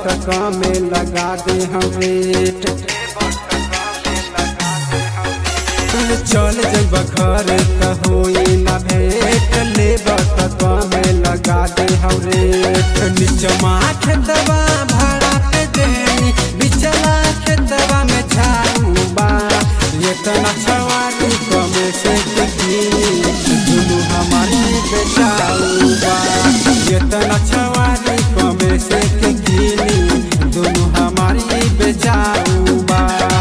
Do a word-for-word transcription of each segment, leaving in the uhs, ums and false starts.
बटक में लगा दे हम रेट। चल जब घर त होई ना भेंट, ले बटक में लगा दे हम रेट। निचमा खेतवा भाड़ा पे देनी, बिचला खेतवा में झाड़ू बा। ये तना छवारी कमे से गिनी, दुनू हमारी बेचाऊ बा। ये तना छवारी कमे से गिनी, दुनू हमारी बेचाऊ बा।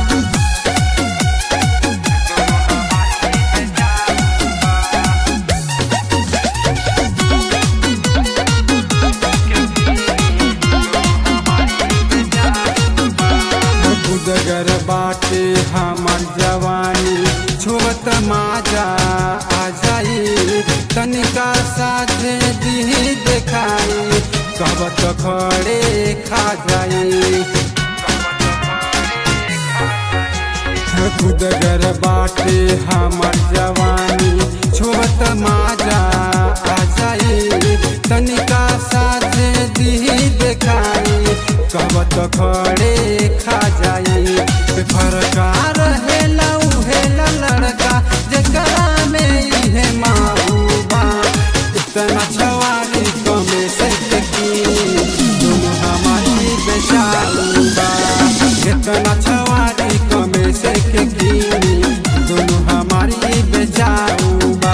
उदगर बाटे हमार जवानी, छुवत माजा आ जाई। तनिका साझे दी देखाई, कहबत खड़े खा जाई। उदगर बाटे हमार जवानी, छुवत माजा आ जाई। तनिका साझे दी देखाई, कहबत खड़े खा जाई। फरका रहेला उहेला लड़का, जकरा में इहे माहूबा। इतना छवारी कमे से गिनी, दुनू हमारी बेचाऊ बा। इतना छवारी कमे से गिनी, दुनू हमारी बेचाऊ बा।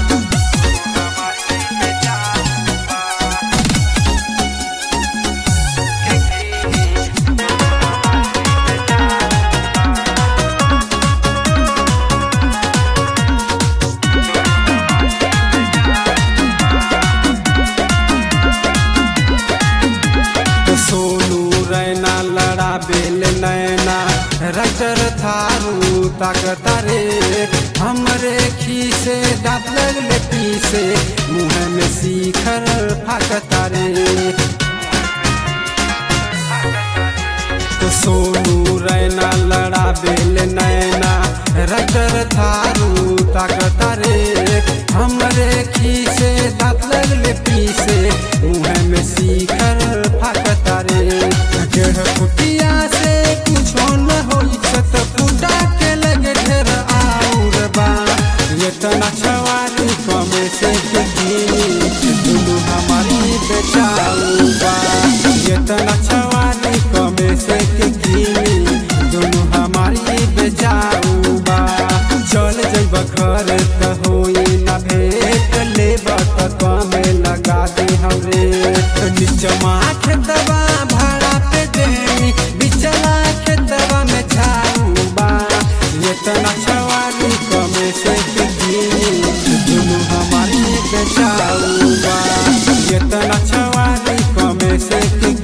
सोनू रैना लड़ा बेल नैना, रटर थारू ताकता रे। हमरे खीसे दाँत लगले पीसे, मुँह में शिखर फाकता रे। तो सोनू रैना लड़ा बेल नैना, रटर थारू ताकता रे। हमरे खीसे दाँत लगले पीसे, मुँह में शिखर फाकता रे। डेढ़ फुटिया से कुछो न होई, सत फुटा के लगे ढेर आउर बा। ये तना छवारी कमे से गिनी, दुनू हमारी बेचाऊ बा। ये तना छवारी कमे से गिनी, दुनू हमारी बेचाऊ बा। चल जब घर त होई ना भेंट, ले बटक में लगा दे हम रेट। निचमा खेतवा भाड़ा पे देनी, बिचला खेतवा में झाड़ू बा। ये तना छवारी कमे से गिनी, दुनू हमारी बेचाऊ बा। ये तना छवारी कमे से